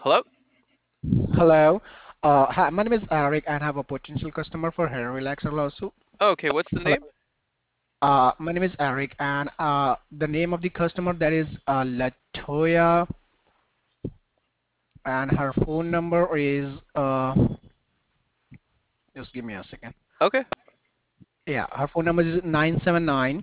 Hello? Hello. Hi, my name is Eric and I have a potential customer for hair relaxer lawsuit. Okay, what's the Hello. name? My name is Eric and the name of the customer that is Latoya and her phone number is just give me a second. Okay, Yeah, her phone number is 979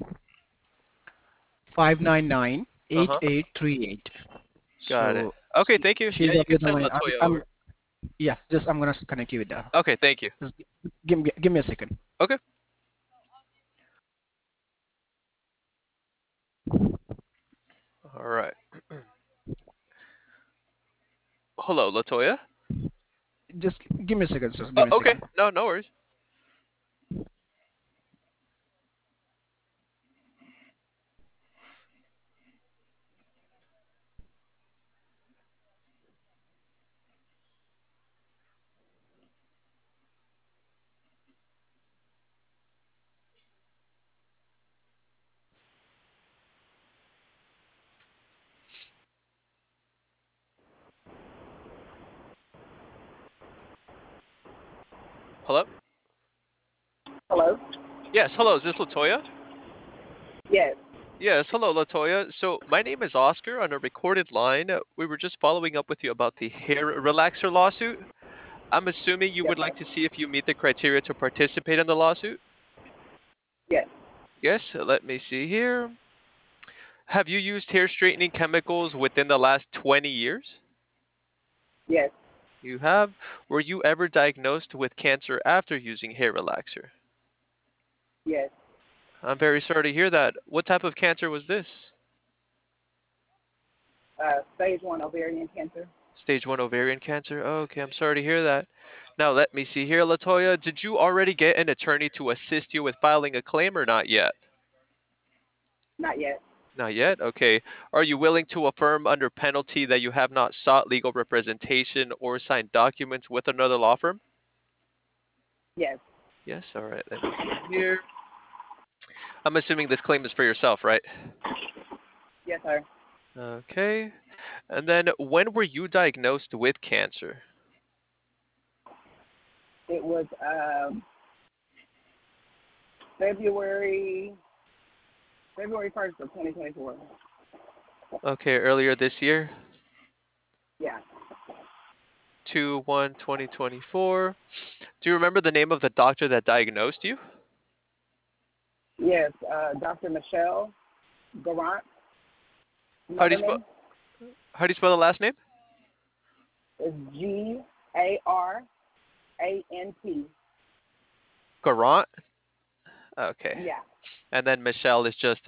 599 uh-huh. 8838. Got it. So Okay, thank you. Yeah, she's you up can with the send line. Latoya I'm over. yeah, just I'm gonna connect you with her. Okay, thank you. Just give me a second. Okay. All right. Hello, Latoya? Just give me a second, sir. Give me a Okay. second. No, no worries. Hello? Hello? Yes, hello. Is this Latoya? Yes. Yes, hello, Latoya. So, my name is Oscar on a recorded line. We were just following up with you about the hair relaxer lawsuit. I'm assuming you Yes, would sir. like to see if you meet the criteria to participate in the lawsuit? Yes. Yes, let me see here. Have you used hair straightening chemicals within the last 20 years? Yes. You have. Were you ever diagnosed with cancer after using hair relaxer? Yes. I'm very sorry to hear that. What type of cancer was this? Stage one ovarian cancer. Stage 1 ovarian cancer? Okay, I'm sorry to hear that. Now, let me see here, Latoya. Did you already get an attorney to assist you with filing a claim or not yet? Not yet. Not yet? Okay. Are you willing to affirm under penalty that you have not sought legal representation or signed documents with another law firm? Yes. Yes, all right. Let me see here. I'm assuming this claim is for yourself, right? Yes, sir. Okay. And then when were you diagnosed with cancer? It was February February 1st of 2024. Okay, earlier this year, Yeah. 2/1/2024. Do you remember the name of the doctor that diagnosed you? Yes. Dr. Michelle Garant How do you spell Motherman how do you spell the last name? is Garant. Garant? Okay. Yeah. And then Michelle is just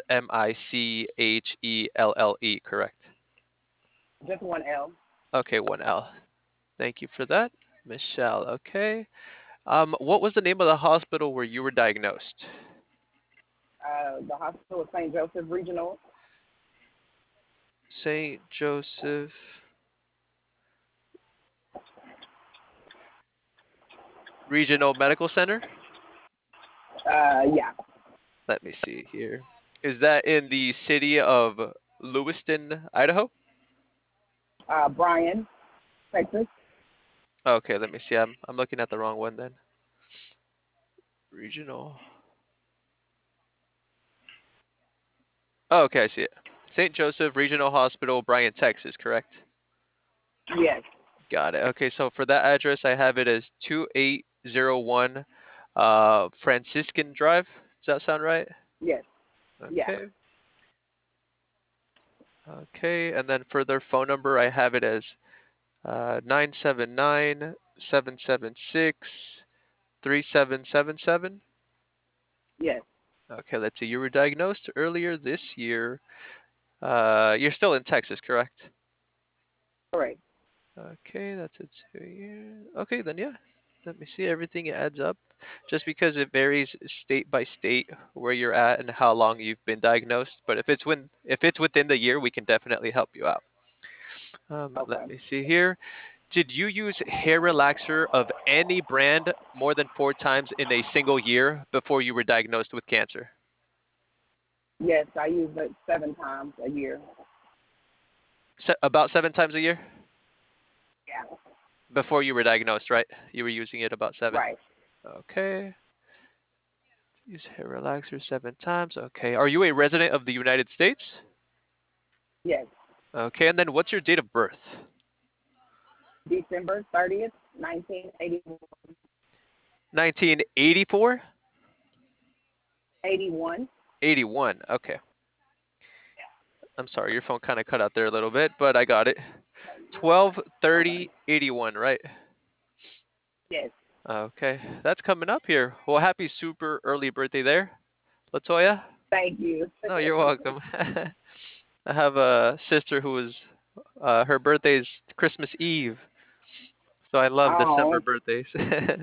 Michelle, correct? Just one L. Okay, one L. Thank you for that. Michelle, okay. What was the name of the hospital where you were diagnosed? The hospital is St. Joseph Regional. St. Joseph Regional Medical Center? Yeah. Let me see here. Is that in the city of Lewiston, Idaho? Bryan, Texas. Okay, let me see. I'm looking at the wrong one then. Regional. Oh, okay, I see it. St. Joseph Regional Hospital, Bryan, Texas, correct? Yes. Got it. Okay, so for that address, I have it as 2801 Franciscan Drive. Does that sound right? Yes. Yeah. Okay. Okay, and then for their phone number, I have it as 979 3777. Yes. Okay, let's see. You were diagnosed earlier this year. You're still in Texas, correct? Correct. Okay, that's a 2 year. Okay, then yeah. Let me see. Everything adds up. Just because it varies state by state where you're at and how long you've been diagnosed. But if it's within the year, we can definitely help you out. Let Okay. me see here. Did you use hair relaxer of any brand more than 4 times in a single year before you were diagnosed with cancer? Yes, I use it 7 times a year. About 7 times a year? Yeah. Before you were diagnosed, right? You were using it about 7. Right. Okay. Use hair relaxer 7 times. Okay. Are you a resident of the United States? Yes. Okay. And then what's your date of birth? December 30th, 1981. 1984? 81. 81. Okay. I'm sorry, your phone kind of cut out there a little bit, but I got it. 12, Okay. 30, 81, right? Yes. Okay. That's coming up here. Well, happy super early birthday there, Latoya. Thank you. No, you're welcome. I have a sister who was her birthday's Christmas Eve, so I love December Oh. birthdays.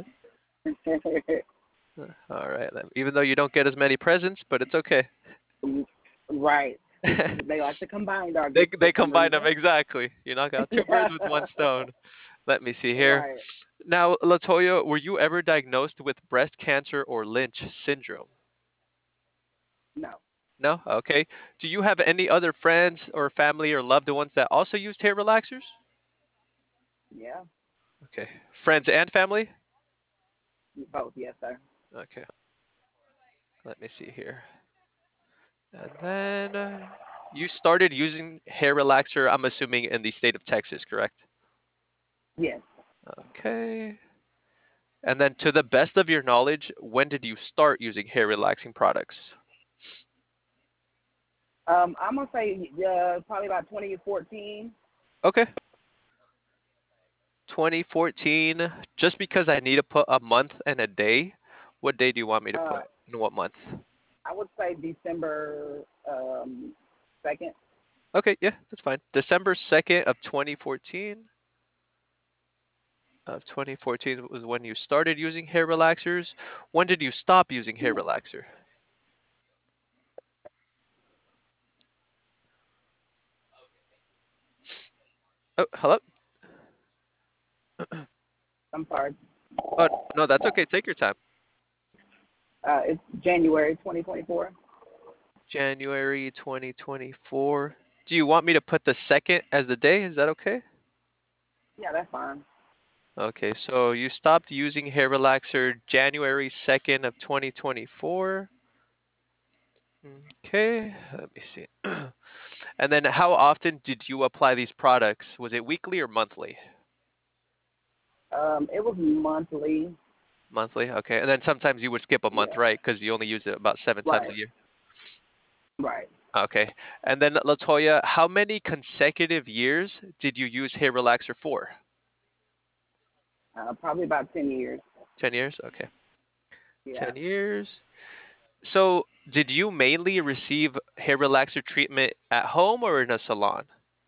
All right, then. Even though you don't get as many presents, but it's okay. Right. They like to combine our They gifts for they some combine them reason. exactly. You knock out two birds with one stone. Let me see here. Right. Now, Latoya, were you ever diagnosed with breast cancer or Lynch syndrome? No. No? Okay. Do you have any other friends or family or loved ones that also used hair relaxers? Yeah. Okay. Friends and family? Both. Yes, sir. Okay. Let me see here. And then you started using hair relaxer, I'm assuming, in the state of Texas, correct? Yes. Okay. And then, to the best of your knowledge, when did you start using hair relaxing products? I'm gonna say probably about 2014. Okay. 2014. Just because I need to put a month and a day, what day do you want me to Uh, put? In what month? I would say December 2nd. Okay, yeah, that's fine. December 2nd of 2014. Of 2014 was when you started using hair relaxers. When did you stop using hair Yeah. relaxer? Oh, hello? I'm sorry. Oh, no, that's okay. Take your time. It's January 2024. January 2024. Do you want me to put the second as the day? Is that okay? Yeah, that's fine. Okay, so you stopped using hair relaxer January 2nd of 2024. Okay, let me see. And then how often did you apply these products? Was it weekly or monthly? It was monthly. Monthly, okay. And then sometimes you would skip a month, Yeah. right? Because you only use it about 7 times a Right. year. Right. Okay. And then Latoya, how many consecutive years did you use hair relaxer for? Probably about 10 years. 10 years? Okay. Yeah. 10 years. So, did you mainly receive hair relaxer treatment at home or in a salon?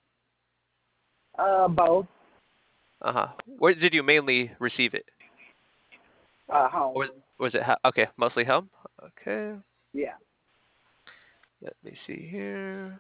Both. Uh-huh. Where did you mainly receive it? Or Home. was it okay, mostly home? Okay. Yeah. Let me see here.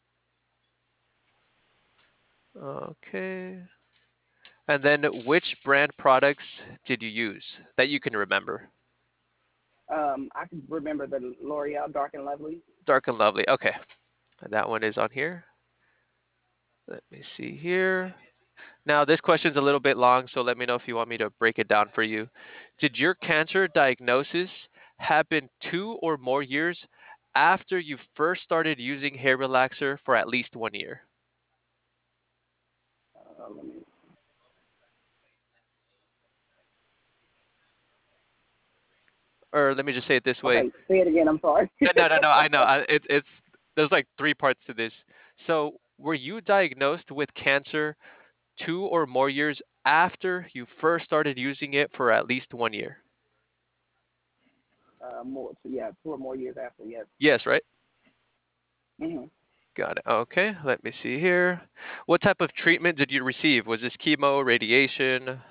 Okay. And then which brand products did you use that you can remember? I can remember the L'Oreal Dark and Lovely. Dark and Lovely. Okay. And that one is on here. Let me see here. Now, this question's a little bit long, so let me know if you want me to break it down for you. Did your cancer diagnosis happen 2 or more years after you first started using hair relaxer for at least 1 year? Let me, Or let me just say it this way. okay, say it again. I'm sorry. No. I know. It's there's like three parts to this. So, were you diagnosed with cancer 2 or more years after you first started using it for at least 1 year? More. Yeah, 2 or more years after. Yes. Yes, right? hmm Got it. Okay, let me see here. What type of treatment did you receive? Was this chemo, radiation,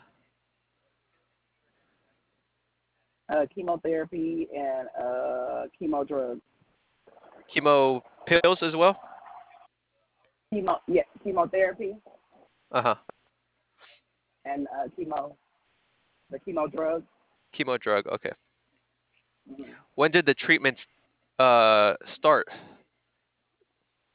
Chemotherapy and chemo drugs. chemo pills as well? Yeah, chemotherapy Uh-huh. and the chemo drugs. Chemo drug. Okay. hmm When did the treatments start?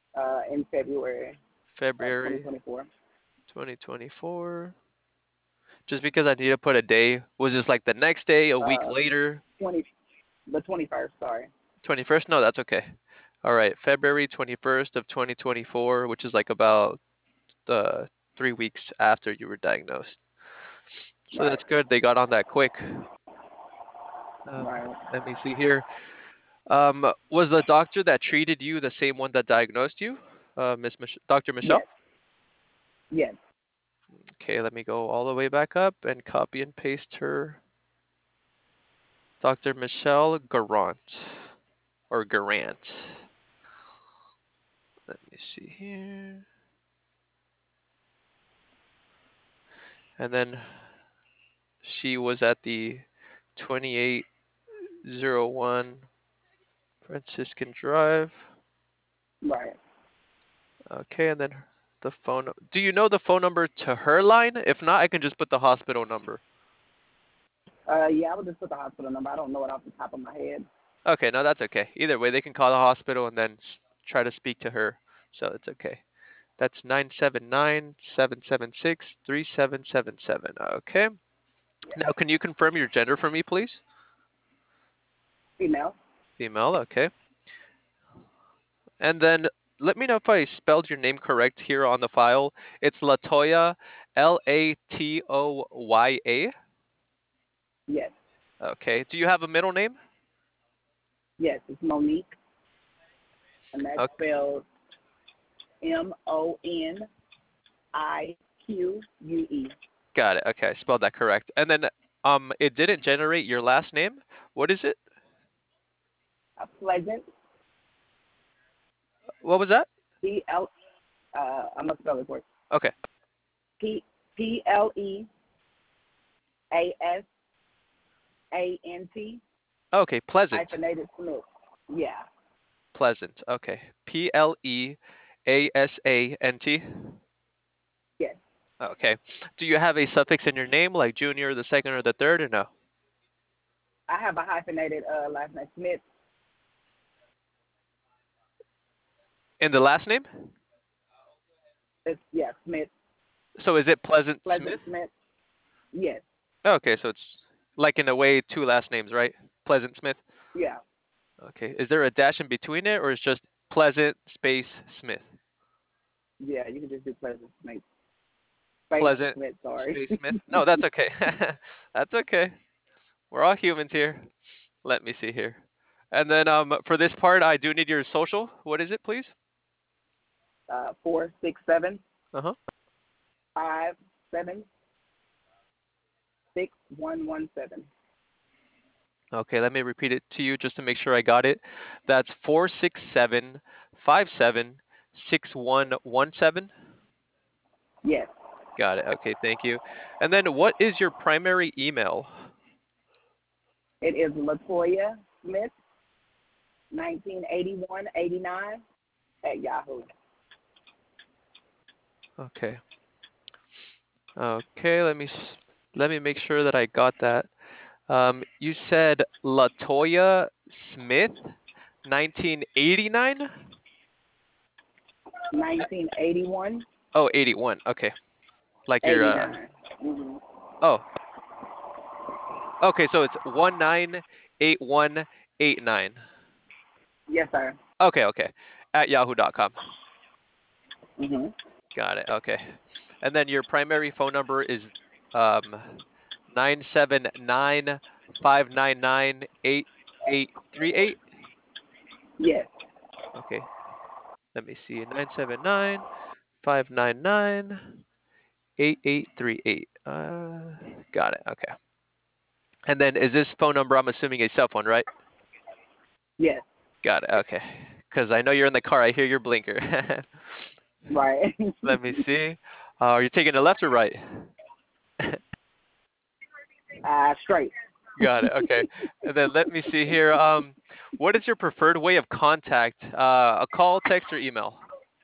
in February of February 2024. 2024. Just because I need to put a day. Was this like the next day, a week Uh, later? 20, the 21st. Sorry. 21st? No, that's okay. All right, February 21st of 2024, which is like about 3 weeks after you were diagnosed. So Right. that's good. They got on that quick. Right. Let me see here. Was the doctor that treated you the same one that diagnosed you, Dr. Michelle? Yes. Yes. Okay, let me go all the way back up and copy and paste her. Dr. Michelle Garant or Garant. Let me see here. And then she was at the 2801 Franciscan Drive. Right. Okay, and then the phone. Do you know the phone number to her line? If not, I can just put the hospital number. Yeah, I would just put the hospital number. I don't know it off the top of my head. Okay, no, that's okay. Either way, they can call the hospital and then try to speak to her. So it's okay. That's 979-776-3777. Okay. Yeah. Now, can you confirm your gender for me, please? Female. Female, okay. And then let me know if I spelled your name correct here on the file. It's Latoya, Latoya. Yes. Okay. Do you have a middle name? Yes. It's Monique, and that's Okay. spelled Monique. Got it. Okay, I spelled that correct. And then it didn't generate your last name. What is it? Pleasant. What was that? P-L. I'm gonna spell it for you. Okay. Pleasant Okay, Pleasant. hyphenated Smith. Yeah. Pleasant. Okay. Pleasant. Yes. Okay. Do you have a suffix in your name, like junior, the second, or the third, or no? I have a hyphenated last name Smith. In the last name? It's yeah Smith. So is it Pleasant Pleasant Smith? Smith. Yes. Okay, so it's like in a way two last names, right? Pleasant Smith. Yeah. Okay. Is there a dash in between it, or is just Pleasant space Smith? Yeah. You can just do Pleasant Smith. Space Pleasant Smith. Sorry. space Smith? No, that's okay. That's okay. We're all humans here. Let me see here. And then for this part, I do need your social. What is it, please? 467 Uh-huh. 576 117. Okay, let me repeat it to you just to make sure I got it. That's 467-57-6117. Yes. Got it. Okay, thank you. And then what is your primary email? It is Latoya Smith, 1981-89 at Yahoo. Okay. Okay, let me make sure that I got that. You said Latoya Smith, 1989? 1981, Oh, 81. Okay. Like your 89. Mm-hmm. oh, okay, so it's 198189. Yes, sir. Okay, okay. At yahoo.com. Mm-hmm. Got it. Okay. And then your primary phone number is 979-599-8838. Yes. Okay. Let me see. 979-599-8838. Got it. Okay. And then is this phone number, I'm assuming, a cell phone, right? Yes. Got it. Okay. Because I know you're in the car. I hear your blinker. Right. Let me see. Are you taking a left or right? Straight. Got it. Okay. And then let me see here. What is your preferred way of contact? A call, text, or email?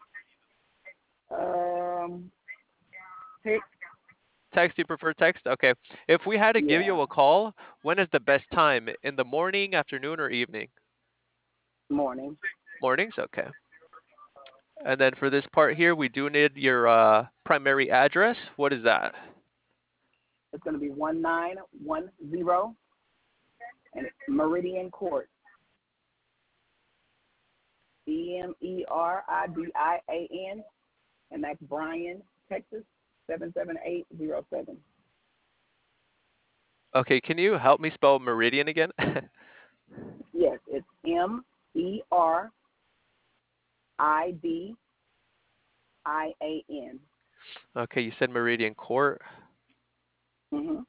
Um, Pick. Text, you prefer text? Okay. If we had to give Yeah. you a call, when is the best time? In the morning, afternoon, or evening? Morning. Mornings? Okay. And then for this part here, we do need your primary address. What is that? It's going to be 1910, and it's Meridian Court. Emeridian, and that's Bryan, Texas 77807. Okay, can you help me spell Meridian again? Yes, it's Meridian. Okay, you said Meridian Court. Mhm.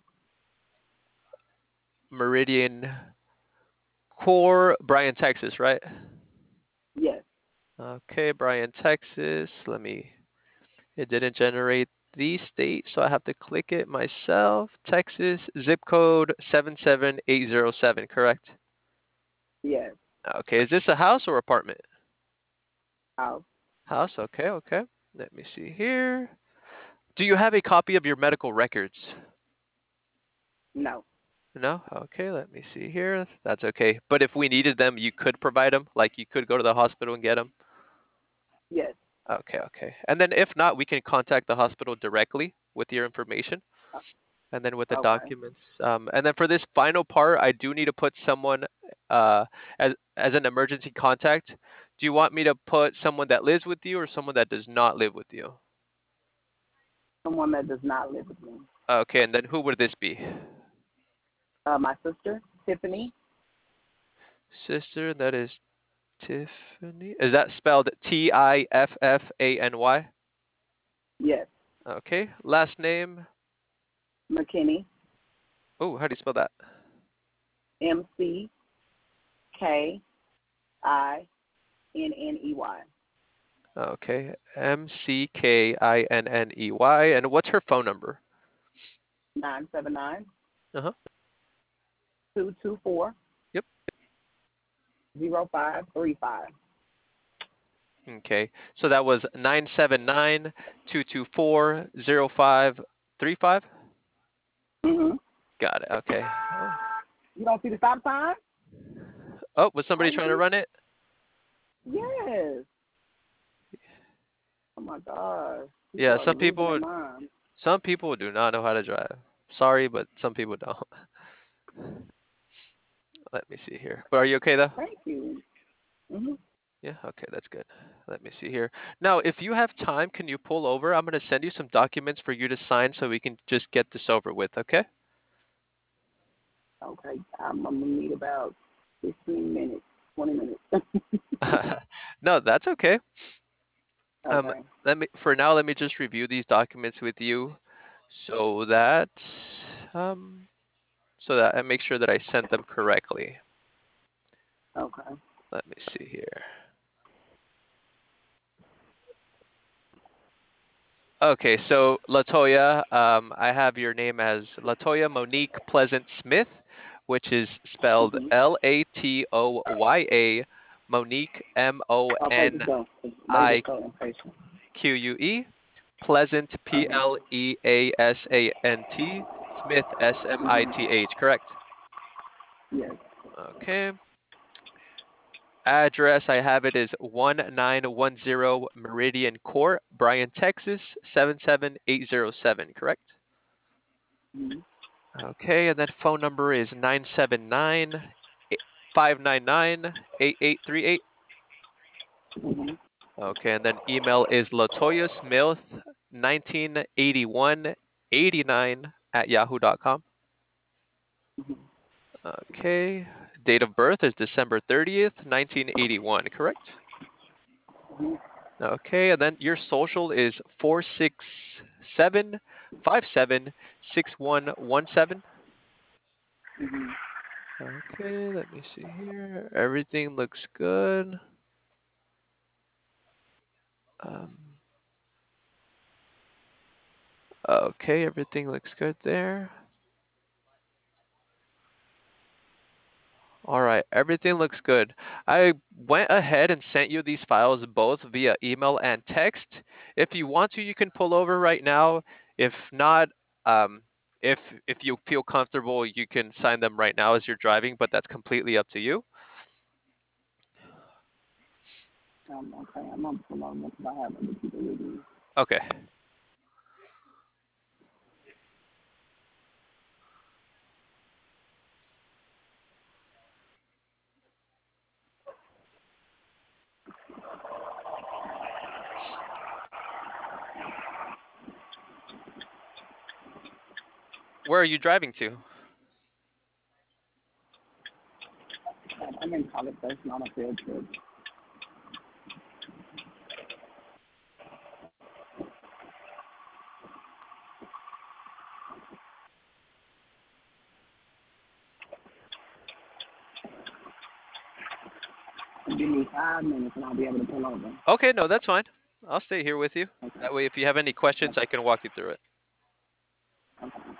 Meridian Core, Bryan, Texas, right? Yes. Okay, Bryan, Texas. It didn't generate the state, so I have to click it myself. Texas, zip code 77807, correct? Yes. Okay, is this a house or apartment? House. House, okay, okay. Let me see here. Do you have a copy of your medical records? No. No? Okay, let me see here. That's okay. But if we needed them, you could provide them? Like you could go to the hospital and get them? Yes. Okay, okay. And then if not, we can contact the hospital directly with your information and then with the Okay. documents. And then for this final part, I do need to put someone uh, as an emergency contact. Do you want me to put someone that lives with you or someone that does not live with you? Someone that does not live with me. Okay, and then who would this be? My sister, Tiffany. Sister, that is Tiffany. Is that spelled Tiffany? Yes. Okay. Last name. McKinney. Oh, how do you spell that? McKinney. Okay. McKinney. And what's her phone number? 979 Uh-huh. 224 Yep. 0535. Okay. So that was 979-224-0535. Mm-hmm. Got it. Okay. Oh. You don't see the stop sign? Oh, was somebody All you trying to see? run it? Yes. Oh my gosh. People Yeah, are losing their mind. some people do not know how to drive. Sorry, but some people don't. Let me see here. But are you okay though? Thank you. Mm-hmm. Yeah, okay, that's good. Let me see here. Now, if you have time, can you pull over? I'm going to send you some documents for you to sign so we can just get this over with, okay? Okay. I'm gonna need about 15 minutes, 20 minutes. No, that's okay. Um, Okay. for now, let me just review these documents with you so that um I make sure that I sent them correctly. Okay. Let me see here. Okay, so Latoya, I have your name as Latoya Monique Pleasant Smith, which is spelled Mm-hmm. Latoya, Monique Okay, just go. Let me just go and patient. Monique Pleasant Uh-huh. Pleasant, Smith Mm-hmm. Smith, correct? Yes. Okay. Address I have it is 1910 Meridian Court, Bryan, Texas 77807, correct? Mm-hmm. Okay, and that phone number is 979-599-8838. Mm-hmm. Okay, and then email is latoyasmith198189 Mm-hmm. Okay, date of birth is December 30th, 1981, correct? Mm-hmm. Okay, and then your social is 467576117. Mm-hmm. Okay, let me see here. Everything looks good. Um, okay, everything looks good there. All right, everything looks good. I went ahead and sent you these files both via email and text. If you want to, you can pull over right now. If not, um, if you feel comfortable, you can sign them right now as you're driving, but that's completely up to you. Okay. I'm gonna pull on because I have other people with me. Okay. Where are you driving to? I'm in college, so it's not a field trip. Give me 5 minutes and I'll be able to pull over. Okay, no, that's fine. I'll stay here with you. Okay. That way, if you have any questions, I can walk you through it. Okay.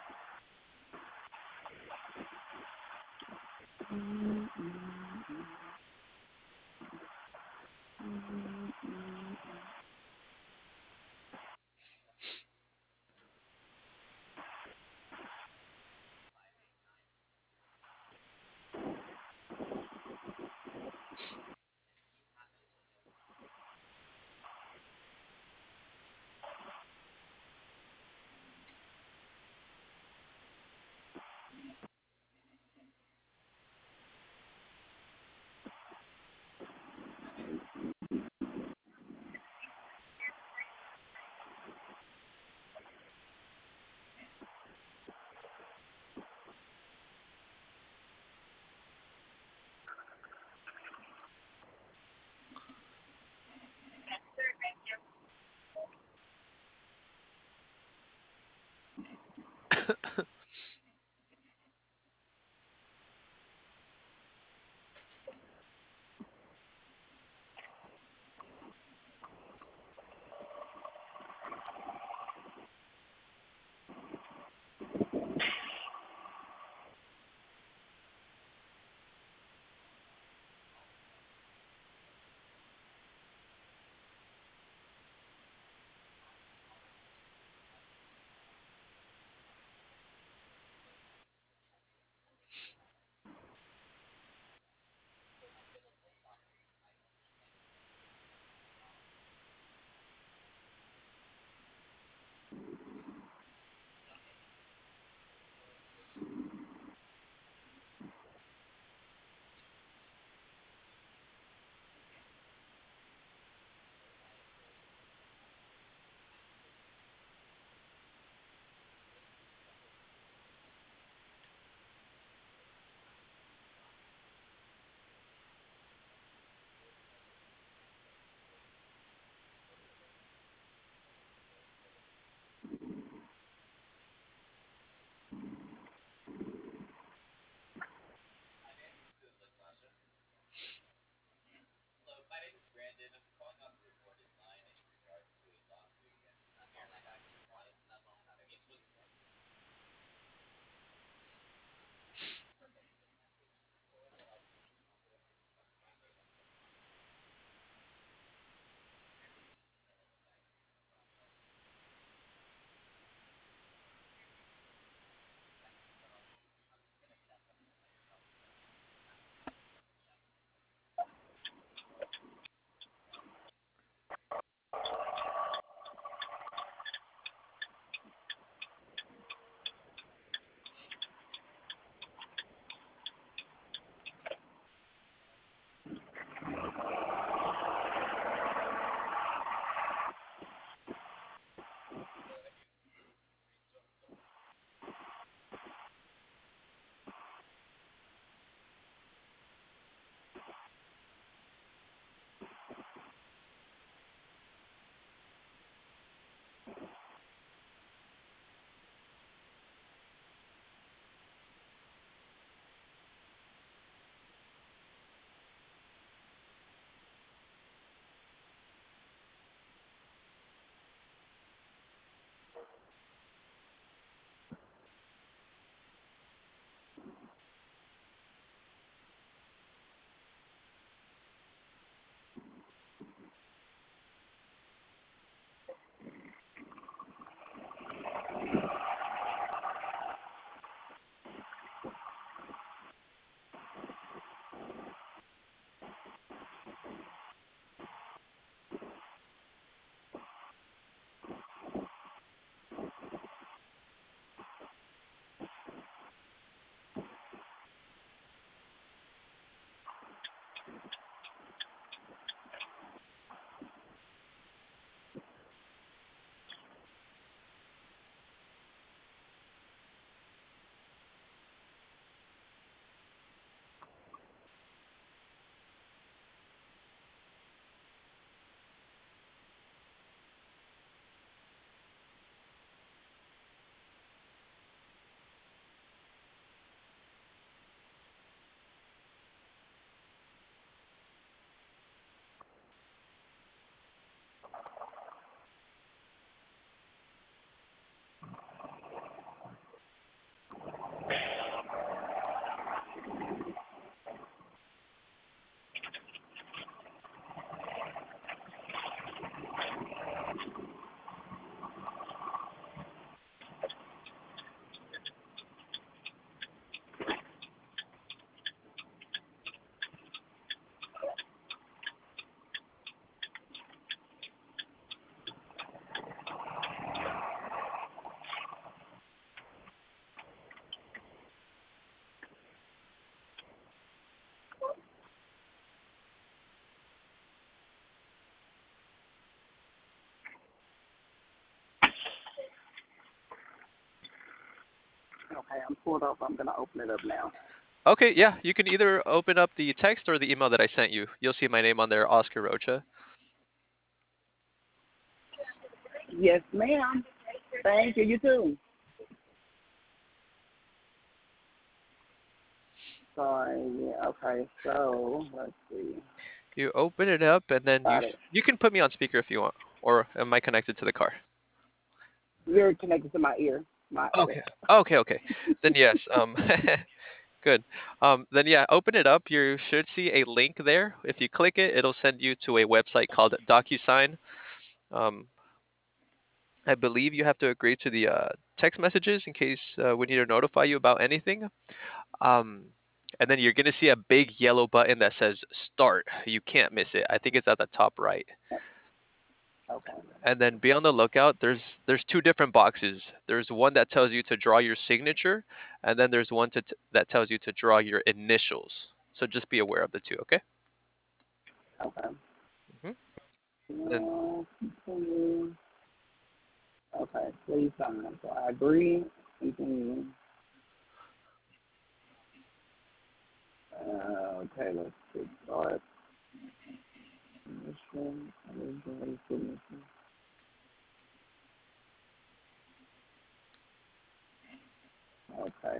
Okay, I'm pulled up. I'm gonna open it up now. Okay, yeah, you can either open up the text or the email that I sent you. You'll see my name on there, Oscar Rocha. Yes, ma'am. Thank you. You too. Sorry. Yeah. Okay. So let's see. You open it up, and then Got it. you can put me on speaker if you want, or am I connected to the car? You're connected to my ear. Okay. Okay. Okay. Then yes. Good. Then yeah, open it up. You should see a link there. If you click it, it'll send you to a website called DocuSign. Um, I believe you have to agree to the text messages in case we need to notify you about anything. Um, and then you're gonna see a big yellow button that says Start. You can't miss it. I think it's at the top right. Okay. And then be on the lookout. There's two different boxes. There's one that tells you to draw your signature, and then there's one that tells you to draw your initials. So just be aware of the two, okay? Okay. hmm And Continue. Okay. Please sign. So I agree. Continue. Okay. Let's see. Start. Mission. Original signature. Okay.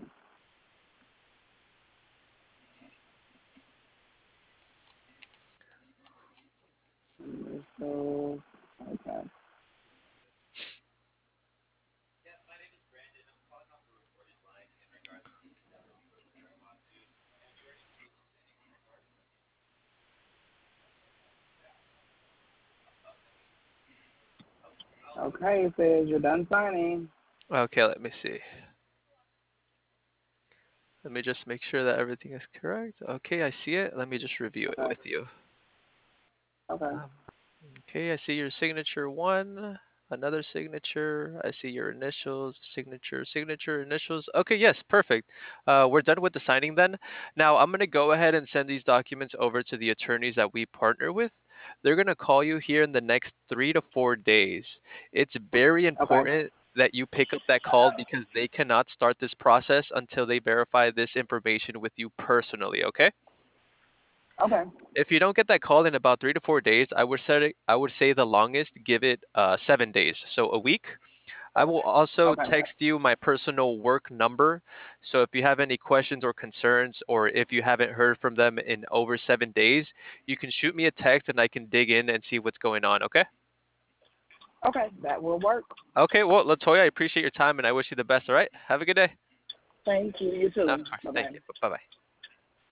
Initial. Okay. Okay. It says you're done signing. okay, let me see. Let me just make sure that everything is correct. Okay, I see it. Let me just review it Okay. with you. Okay. Um, okay, I see your signature one, another signature. I see your initials, signature, initials. Okay, yes, perfect. We're done with the signing then. Now I'm gonna go ahead and send these documents over to the attorneys that we partner with. They're gonna call you here in the next 3 to 4 days. It's very Okay. important that you pick up that call because they cannot start this process until they verify this information with you personally, okay? Okay. If you don't get that call in about 3 to 4 days, I would say the longest give it 7 days, so a week. I will also Okay. text you my personal work number. So if you have any questions or concerns, or if you haven't heard from them in over 7 days, you can shoot me a text and I can dig in and see what's going on. Okay. Okay. That will work. Okay. Well, Latoya, I appreciate your time and I wish you the best. All right. Have a good day. Thank you. You too. Of course. Bye Thank bye. you. Bye bye.